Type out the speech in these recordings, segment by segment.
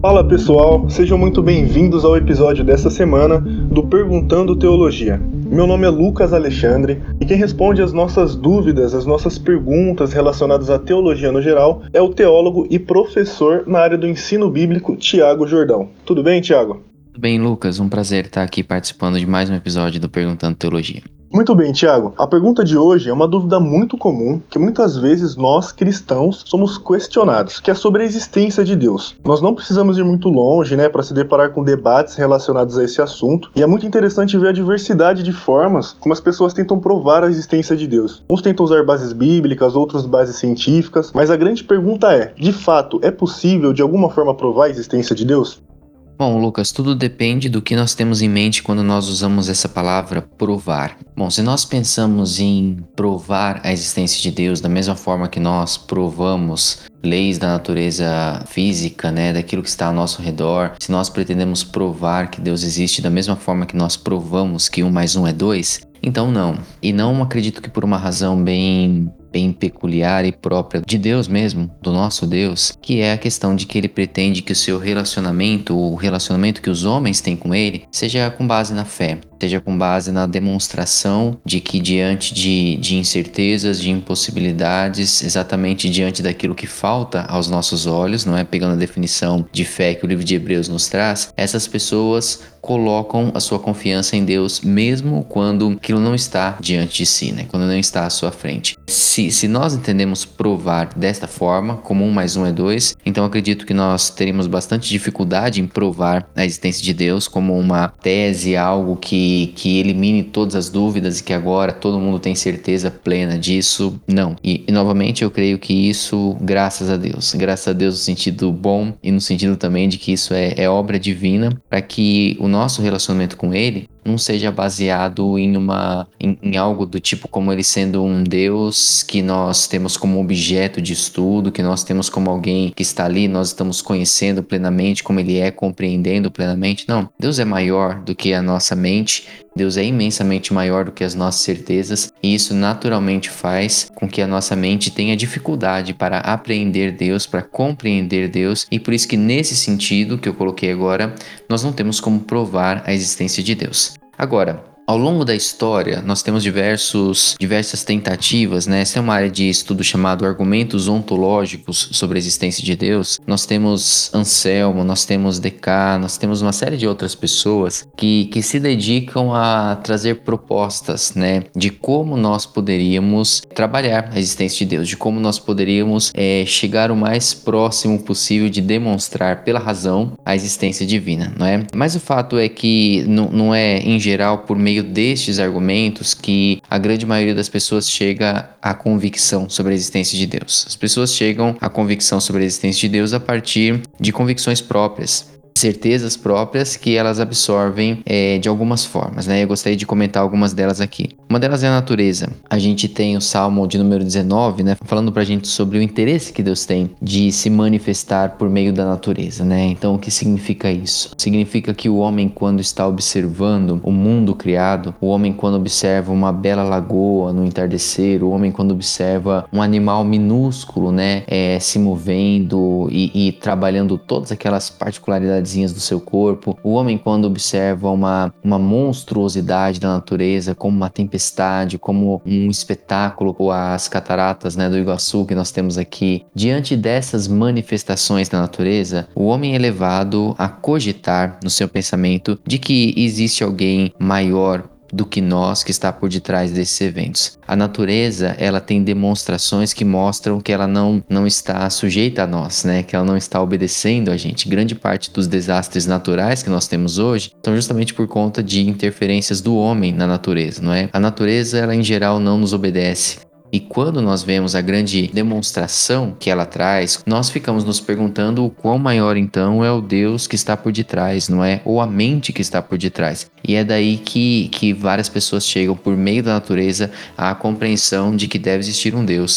Fala pessoal, sejam muito bem-vindos ao episódio dessa semana do Perguntando Teologia. Meu nome é Lucas Alexandre e quem responde às nossas dúvidas, às nossas perguntas relacionadas à teologia no geral é o teólogo e professor na área do ensino bíblico, Tiago Jordão. Tudo bem, Tiago? Tudo bem, Lucas? Um prazer estar aqui participando de mais um episódio do Perguntando Teologia. Muito bem, Tiago. A pergunta de hoje é uma dúvida muito comum que muitas vezes nós, cristãos, somos questionados, que é sobre a existência de Deus. Nós não precisamos ir muito longe, para se deparar com debates relacionados a esse assunto, e é muito interessante ver a diversidade de formas como as pessoas tentam provar a existência de Deus. Uns tentam usar bases bíblicas, outros bases científicas, mas a grande pergunta é, de fato, é possível de alguma forma provar a existência de Deus? Bom, Lucas, tudo depende do que nós temos em mente quando nós usamos essa palavra provar. Bom, se nós pensamos em provar a existência de Deus da mesma forma que nós provamos leis da natureza física, daquilo que está ao nosso redor, se nós pretendemos provar que Deus existe da mesma forma que nós provamos que 1 mais 1 é 2, então não. E não acredito que por uma razão bem peculiar e própria de Deus mesmo, do nosso Deus, que é a questão de que ele pretende que o seu relacionamento, o relacionamento que os homens têm com ele, seja com base na fé, seja com base na demonstração de que diante de incertezas, de impossibilidades, exatamente diante daquilo que falta aos nossos olhos, não é? Pegando a definição de fé que o livro de Hebreus nos traz, essas pessoas colocam a sua confiança em Deus mesmo quando aquilo não está diante de si, quando não está à sua frente. Se nós entendemos provar desta forma, como 1 mais 1 é 2, então acredito que nós teríamos bastante dificuldade em provar a existência de Deus como uma tese, algo que elimine todas as dúvidas e que agora todo mundo tem certeza plena disso. Não. E novamente eu creio que isso, graças a Deus no sentido bom e no sentido também de que isso é obra divina para que o nosso relacionamento com Ele não seja baseado em algo do tipo como ele sendo um Deus que nós temos como objeto de estudo, que nós temos como alguém que está ali, nós estamos conhecendo plenamente como ele é, compreendendo plenamente. Não, Deus é maior do que a nossa mente, Deus é imensamente maior do que as nossas certezas e isso naturalmente faz com que a nossa mente tenha dificuldade para apreender Deus, para compreender Deus e por isso que nesse sentido que eu coloquei agora, nós não temos como provar a existência de Deus. Agora, ao longo da história, nós temos diversas tentativas, Essa é uma área de estudo chamado argumentos ontológicos sobre a existência de Deus. Nós temos Anselmo, nós temos Descartes, nós temos uma série de outras pessoas que se dedicam a trazer propostas, de como nós poderíamos trabalhar a existência de Deus, de como nós poderíamos chegar o mais próximo possível de demonstrar pela razão a existência divina, não é? Mas o fato é que não é, em geral, por meio destes argumentos que a grande maioria das pessoas chega à convicção sobre a existência de Deus. As pessoas chegam à convicção sobre a existência de Deus a partir de convicções próprias, certezas próprias que elas absorvem de algumas formas, Eu gostaria de comentar algumas delas aqui. Uma delas é a natureza. A gente tem o Salmo de número 19, falando pra gente sobre o interesse que Deus tem de se manifestar por meio da natureza, Então, o que significa isso? Significa que o homem, quando está observando o mundo criado, o homem, quando observa uma bela lagoa no entardecer, o homem, quando observa um animal minúsculo, se movendo e trabalhando todas aquelas particularidades do seu corpo, o homem quando observa uma monstruosidade da natureza, como uma tempestade, como um espetáculo, ou as cataratas do Iguaçu que nós temos aqui, diante dessas manifestações da natureza, o homem é levado a cogitar no seu pensamento de que existe alguém maior do que nós que está por detrás desses eventos. A natureza, ela tem demonstrações que mostram que ela não está sujeita a nós, que ela não está obedecendo a gente. Grande parte dos desastres naturais que nós temos hoje são justamente por conta de interferências do homem na natureza, não é? A natureza, ela em geral não nos obedece. E quando nós vemos a grande demonstração que ela traz, nós ficamos nos perguntando o quão maior então é o Deus que está por detrás, não é? Ou a mente que está por detrás. E é daí que várias pessoas chegam por meio da natureza à compreensão de que deve existir um Deus.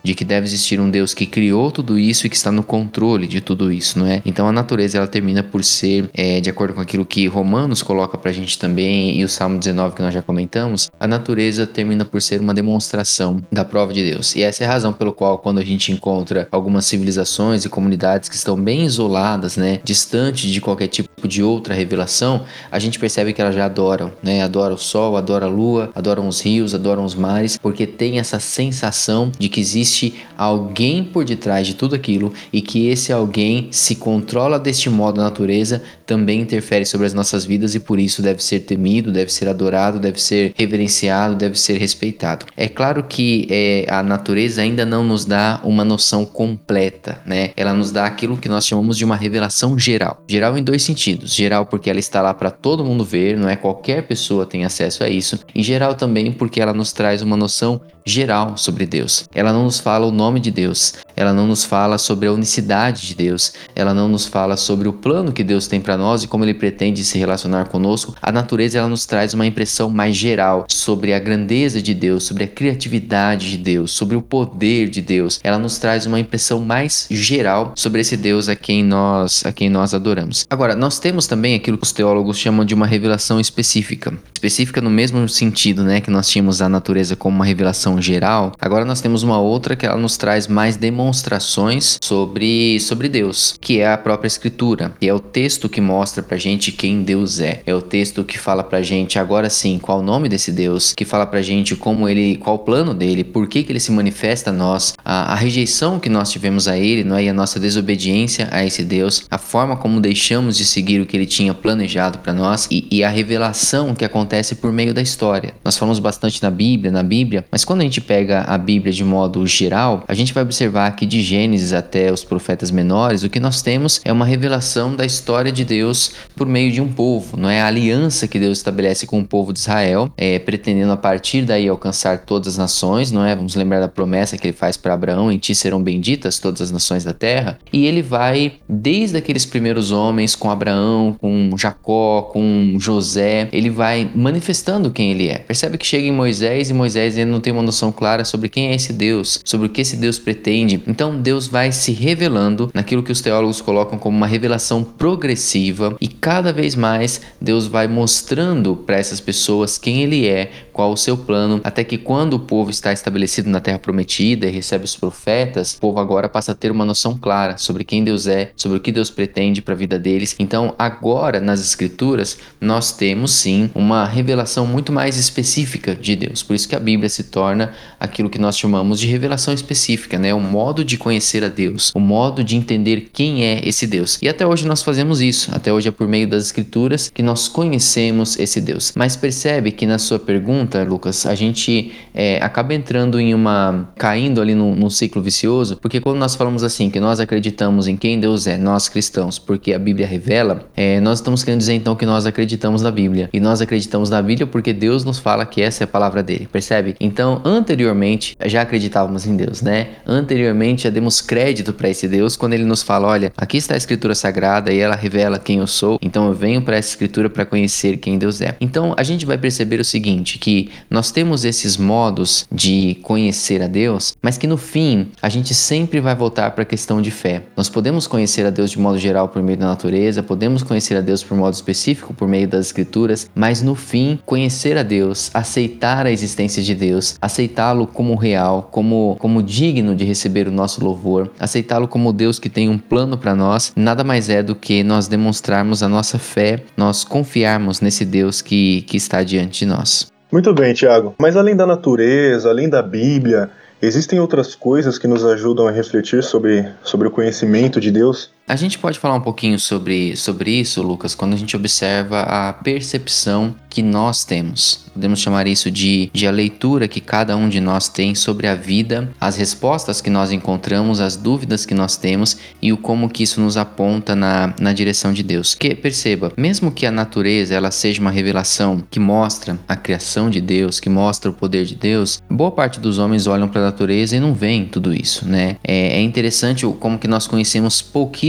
de que deve existir um Deus que criou tudo isso e que está no controle de tudo isso, não é? Então a natureza ela termina por ser, de acordo com aquilo que Romanos coloca pra gente também e o Salmo 19 que nós já comentamos, a natureza termina por ser uma demonstração da prova de Deus. E essa é a razão pelo qual quando a gente encontra algumas civilizações e comunidades que estão bem isoladas, né, distante de qualquer tipo de outra revelação, a gente percebe que elas já adoram, né? Adoram o sol, adoram a lua, adoram os rios, adoram os mares, porque tem essa sensação de que existe alguém por detrás de tudo aquilo e que esse alguém se controla deste modo a natureza, também interfere sobre as nossas vidas e por isso deve ser temido, deve ser adorado, deve ser reverenciado, deve ser respeitado. É claro que a natureza ainda não nos dá uma noção completa, né? Ela nos dá aquilo que nós chamamos de uma revelação geral. Geral em dois sentidos. Geral porque ela está lá para todo mundo ver, não é qualquer pessoa tem acesso a isso. E geral também porque ela nos traz uma noção geral sobre Deus. Ela não nos fala o nome de Deus, ela não nos fala sobre a unicidade de Deus, ela não nos fala sobre o plano que Deus tem para nós e como ele pretende se relacionar conosco. A natureza ela nos traz uma impressão mais geral sobre a grandeza de Deus, sobre a criatividade de Deus, sobre o poder de Deus. Ela nos traz uma impressão mais geral sobre esse Deus a quem nós adoramos. Agora, nós temos também aquilo que os teólogos chamam de uma revelação específica. Específica no mesmo sentido, né, que nós tínhamos a natureza como uma revelação geral. Agora nós temos uma outra que ela nos traz mais demonstrações sobre Deus, que é a própria Escritura, que é o texto que mostra pra gente quem Deus é. É o texto que fala pra gente agora sim qual o nome desse Deus, que fala pra gente qual o plano dele, por que ele se manifesta a nós, a rejeição que nós tivemos a ele, não é? E a nossa desobediência a esse Deus, a forma como deixamos de seguir o que ele tinha planejado para nós e a revelação que acontece por meio da história. Nós falamos bastante na Bíblia, mas quando a gente pega a Bíblia de modo geral, a gente vai observar que de Gênesis até os profetas menores, o que nós temos é uma revelação da história de Deus por meio de um povo, não é? A aliança que Deus estabelece com o povo de Israel, pretendendo a partir daí alcançar todas as nações, não é? Vamos lembrar da promessa que ele faz para Abraão: em ti serão benditas todas as nações da terra. E ele vai desde aqueles primeiros homens, com Abraão, com Jacó, com José, ele vai manifestando quem ele é. Percebe que chega em Moisés e Moisés ainda não tem uma noção clara sobre quem é esse Deus, sobre o que esse Deus pretende. Então Deus vai se revelando naquilo que os teólogos colocam como uma revelação progressiva e cada vez mais Deus vai mostrando para essas pessoas quem ele é, qual o seu plano, até que quando o povo está estabelecido na terra prometida e recebe os profetas, o povo agora passa a ter uma noção clara sobre quem Deus é, sobre o que Deus pretende para a vida deles. Então agora nas escrituras nós temos sim uma revelação muito mais específica de Deus. Por isso que a Bíblia se torna aquilo que nós chamamos de revelação específica, né? O modo de conhecer a Deus, o modo de entender quem é esse Deus. E até hoje nós fazemos isso. Até hoje é por meio das escrituras que nós conhecemos esse Deus. Mas percebe que na sua pergunta, Lucas, a gente acaba entrando caindo ali num ciclo vicioso, porque quando nós falamos assim, que nós acreditamos em quem Deus é, nós cristãos, porque a Bíblia revela, nós estamos querendo dizer então que nós acreditamos na Bíblia. E nós acreditamos na Bíblia porque Deus nos fala que essa é a palavra dele, percebe? Então, anteriormente, já acreditávamos em Deus, né? Anteriormente, já demos crédito para esse Deus quando ele nos fala: olha, aqui está a Escritura Sagrada e ela revela quem eu sou, então eu venho para essa Escritura para conhecer quem Deus é. Então, a gente vai perceber o seguinte, que nós temos esses modos de conhecer a Deus, mas que no fim, a gente sempre vai voltar para a questão de fé. Nós podemos conhecer a Deus de modo geral por meio da natureza, podemos conhecer a Deus por modo específico por meio das Escrituras, mas no fim, conhecer a Deus, aceitar a existência de Deus, aceitá-lo como real, como digno de receber o nosso louvor, aceitá-lo como Deus que tem um plano para nós, nada mais é do que nós demonstrarmos a nossa fé, nós confiarmos nesse Deus que está diante de nós. Muito bem, Tiago. Mas além da natureza, além da Bíblia, existem outras coisas que nos ajudam a refletir sobre o conhecimento de Deus? A gente pode falar um pouquinho sobre isso, Lucas, quando a gente observa a percepção que nós temos. Podemos chamar isso de a leitura que cada um de nós tem sobre a vida, as respostas que nós encontramos, as dúvidas que nós temos e o como que isso nos aponta na direção de Deus. Porque, perceba, mesmo que a natureza ela seja uma revelação que mostra a criação de Deus, que mostra o poder de Deus, boa parte dos homens olham para a natureza e não veem tudo isso, né? É interessante como que nós conhecemos pouquíssimo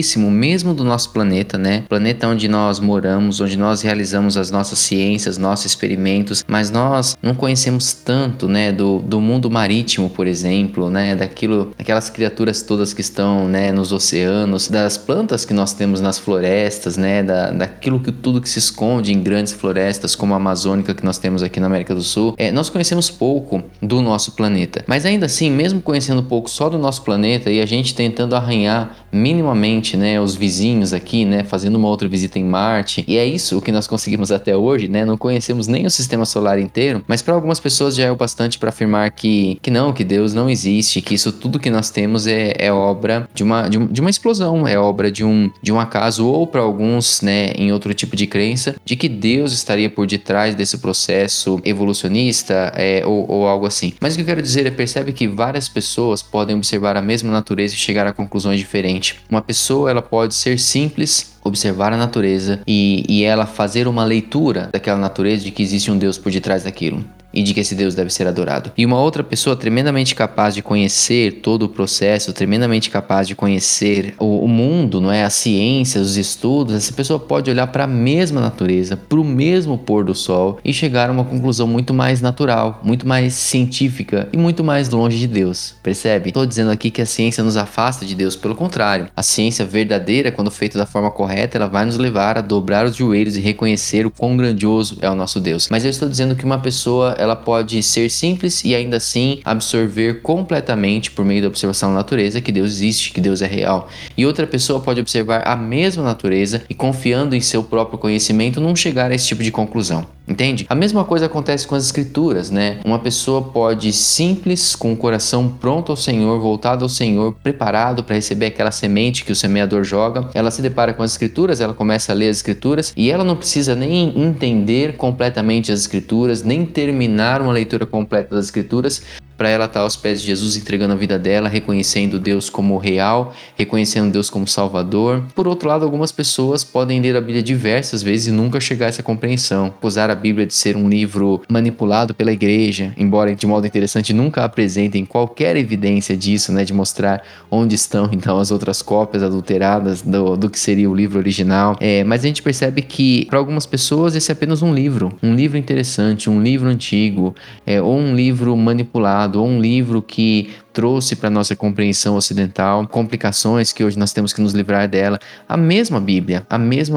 pouquíssimo, mesmo do nosso planeta, né? Planeta onde nós moramos, onde nós realizamos as nossas ciências, nossos experimentos, mas nós não conhecemos tanto, né, do mundo marítimo, por exemplo, né, daquelas criaturas todas que estão, né, nos oceanos, das plantas que nós temos nas florestas, né, daquilo que tudo que se esconde em grandes florestas, como a amazônica que nós temos aqui na América do Sul. Nós conhecemos pouco do nosso planeta, mas ainda assim, mesmo conhecendo pouco só do nosso planeta e a gente tentando arranhar minimamente, né, os vizinhos aqui, né, fazendo uma outra visita em Marte, e é isso o que nós conseguimos até hoje, né, não conhecemos nem o sistema solar inteiro, mas para algumas pessoas já é o bastante para afirmar que não, que Deus não existe, que isso tudo que nós temos é obra de uma explosão, é obra de um acaso, ou para alguns, né, em outro tipo de crença, de que Deus estaria por detrás desse processo evolucionista, ou algo assim. Mas o que eu quero dizer é, percebe que várias pessoas podem observar a mesma natureza e chegar a conclusões diferentes. Uma pessoa, ela pode ser simples, observar a natureza e ela fazer uma leitura daquela natureza, de que existe um Deus por detrás daquilo e de que esse Deus deve ser adorado. E uma outra pessoa tremendamente capaz de conhecer todo o processo, tremendamente capaz de conhecer o mundo, não é? As ciências, os estudos, essa pessoa pode olhar para a mesma natureza, para o mesmo pôr do sol e chegar a uma conclusão muito mais natural, muito mais científica e muito mais longe de Deus. Percebe? Estou dizendo aqui que a ciência nos afasta de Deus, pelo contrário. A ciência verdadeira, quando feita da forma correta, ela vai nos levar a dobrar os joelhos e reconhecer o quão grandioso é o nosso Deus. Mas eu estou dizendo que uma pessoa, ela pode ser simples e ainda assim absorver completamente, por meio da observação da natureza, que Deus existe, que Deus é real. E outra pessoa pode observar a mesma natureza e, confiando em seu próprio conhecimento, não chegar a esse tipo de conclusão. Entende? A mesma coisa acontece com as escrituras, né? Uma pessoa pode simples, com o coração pronto ao Senhor, voltado ao Senhor, preparado para receber aquela semente que o semeador joga. Ela se depara com as escrituras, ela começa a ler as escrituras e ela não precisa nem entender completamente as escrituras, nem terminar uma leitura completa das escrituras, para ela estar aos pés de Jesus, entregando a vida dela, reconhecendo Deus como real, reconhecendo Deus como Salvador. Por outro lado, algumas pessoas podem ler a Bíblia diversas vezes e nunca chegar a essa compreensão. Acusar a Bíblia de ser um livro manipulado pela igreja, embora de modo interessante nunca apresentem qualquer evidência disso, né, de mostrar onde estão então as outras cópias adulteradas do que seria o livro original. Mas a gente percebe que para algumas pessoas esse é apenas um livro interessante, um livro antigo, ou um livro manipulado, ou um livro que trouxe para nossa compreensão ocidental complicações que hoje nós temos que nos livrar dela. A mesma Bíblia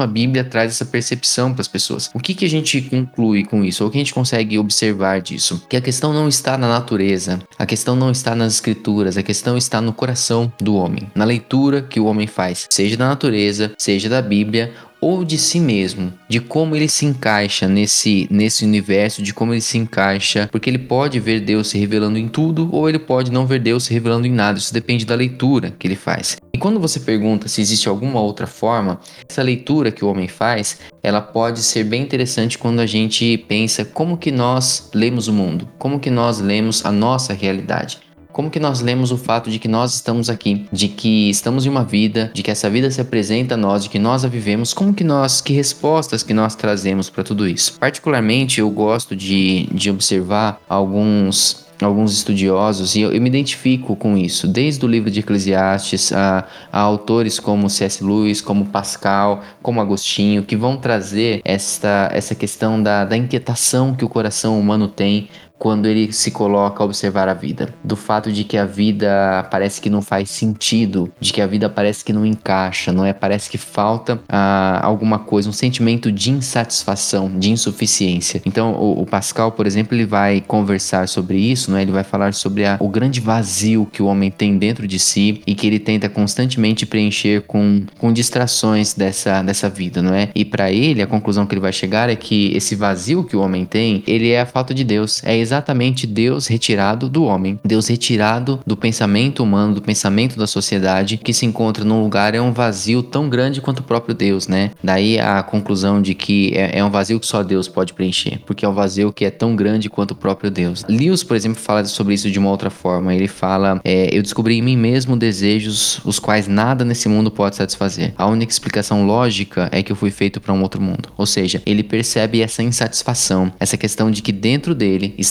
traz essa percepção para as pessoas. O que a gente conclui com isso? Ou o que a gente consegue observar disso? Que a questão não está na natureza, a questão não está nas escrituras, a questão está no coração do homem, na leitura que o homem faz, seja da natureza, seja da Bíblia, ou de si mesmo, de como ele se encaixa nesse universo, de como ele se encaixa, porque ele pode ver Deus se revelando em tudo, ou ele pode não ver Deus se revelando em nada. Isso depende da leitura que ele faz. E quando você pergunta se existe alguma outra forma, essa leitura que o homem faz, ela pode ser bem interessante quando a gente pensa como que nós lemos o mundo, como que nós lemos a nossa realidade. Como que nós lemos o fato de que nós estamos aqui, de que estamos em uma vida, de que essa vida se apresenta a nós, de que nós a vivemos, que respostas que nós trazemos para tudo isso? Particularmente, eu gosto de observar alguns estudiosos, e eu me identifico com isso, desde o livro de Eclesiastes a autores como C.S. Lewis, como Pascal, como Agostinho, que vão trazer essa questão da inquietação que o coração humano tem quando ele se coloca a observar a vida, do fato de que a vida parece que não faz sentido, de que a vida parece que não encaixa, não é? Parece que falta alguma coisa, um sentimento de insatisfação, de insuficiência. Então, o Pascal, por exemplo, ele vai conversar sobre isso, não é? Ele vai falar sobre o grande vazio que o homem tem dentro de si e que ele tenta constantemente preencher com distrações dessa vida, não é? E para ele, a conclusão que ele vai chegar é que esse vazio que o homem tem, ele é a falta de Deus, é exatamente Deus retirado do homem, Deus retirado do pensamento humano, do pensamento da sociedade, que se encontra num lugar, é um vazio tão grande quanto o próprio Deus, né? Daí a conclusão de que é um vazio que só Deus pode preencher, porque é um vazio que é tão grande quanto o próprio Deus. Lewis, por exemplo, fala sobre isso de uma outra forma. Ele fala, eu descobri em mim mesmo desejos os quais nada nesse mundo pode satisfazer. A única explicação lógica é que eu fui feito para um outro mundo. Ou seja, ele percebe essa insatisfação, essa questão de que dentro dele está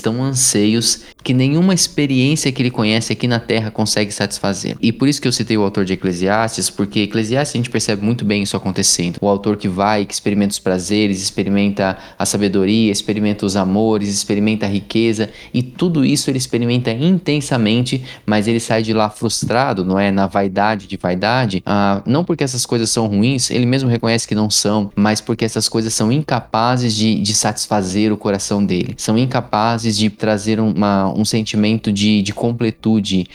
estão anseios que nenhuma experiência que ele conhece aqui na Terra consegue satisfazer. E por isso que eu citei o autor de Eclesiastes, porque Eclesiastes a gente percebe muito bem isso acontecendo. O autor que vai, que experimenta os prazeres, experimenta a sabedoria, experimenta os amores, experimenta a riqueza, e tudo isso ele experimenta intensamente, mas ele sai de lá frustrado, não é? Na vaidade de vaidade, não porque essas coisas são ruins, ele mesmo reconhece que não são, mas porque essas coisas são incapazes de satisfazer o coração dele, são incapazes de trazer um sentimento de completude,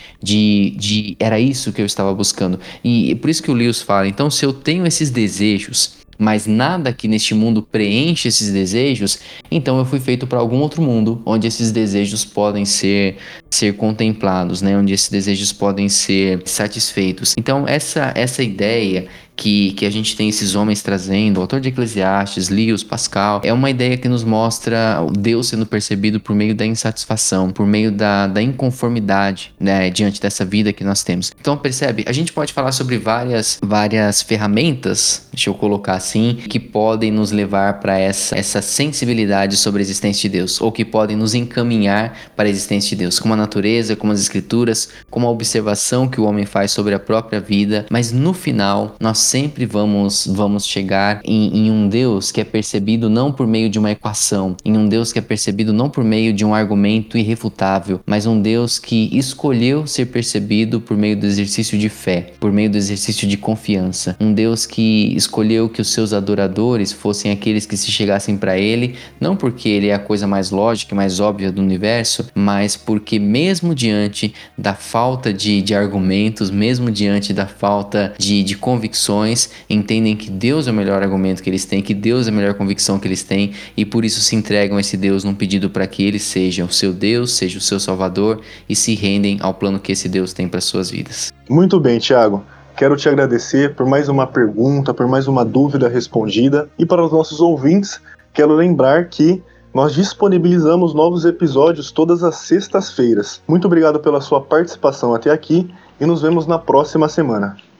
de era isso que eu estava buscando. E por isso que o Lewis fala, então se eu tenho esses desejos, mas nada aqui neste mundo preenche esses desejos, então eu fui feito para algum outro mundo, onde esses desejos podem ser contemplados, né? Onde esses desejos podem ser satisfeitos. Então essa ideia que a gente tem esses homens trazendo, o autor de Eclesiastes, Lewis, Pascal, é uma ideia que nos mostra Deus sendo percebido por meio da insatisfação, por meio da inconformidade, né, diante dessa vida que nós temos. Então percebe, a gente pode falar sobre várias ferramentas, deixa eu colocar assim, que podem nos levar para essa sensibilidade sobre a existência de Deus, ou que podem nos encaminhar para a existência de Deus, como a natureza, como as escrituras, como a observação que o homem faz sobre a própria vida, mas no final nós sempre vamos chegar em um Deus que é percebido não por meio de uma equação, em um Deus que é percebido não por meio de um argumento irrefutável, mas um Deus que escolheu ser percebido por meio do exercício de fé, por meio do exercício de confiança, um Deus que escolheu que os seus adoradores fossem aqueles que se chegassem para ele, não porque ele é a coisa mais lógica e mais óbvia do universo, mas porque mesmo diante da falta de argumentos, mesmo diante da falta de convicções, entendem que Deus é o melhor argumento que eles têm, que Deus é a melhor convicção que eles têm, e por isso se entregam a esse Deus num pedido para que ele seja o seu Deus, seja o seu Salvador, e se rendem ao plano que esse Deus tem para suas vidas. Muito bem, Thiago. Quero te agradecer por mais uma pergunta, por mais uma dúvida respondida, e para os nossos ouvintes, quero lembrar que nós disponibilizamos novos episódios todas as sextas-feiras. Muito obrigado pela sua participação até aqui e nos vemos na próxima semana.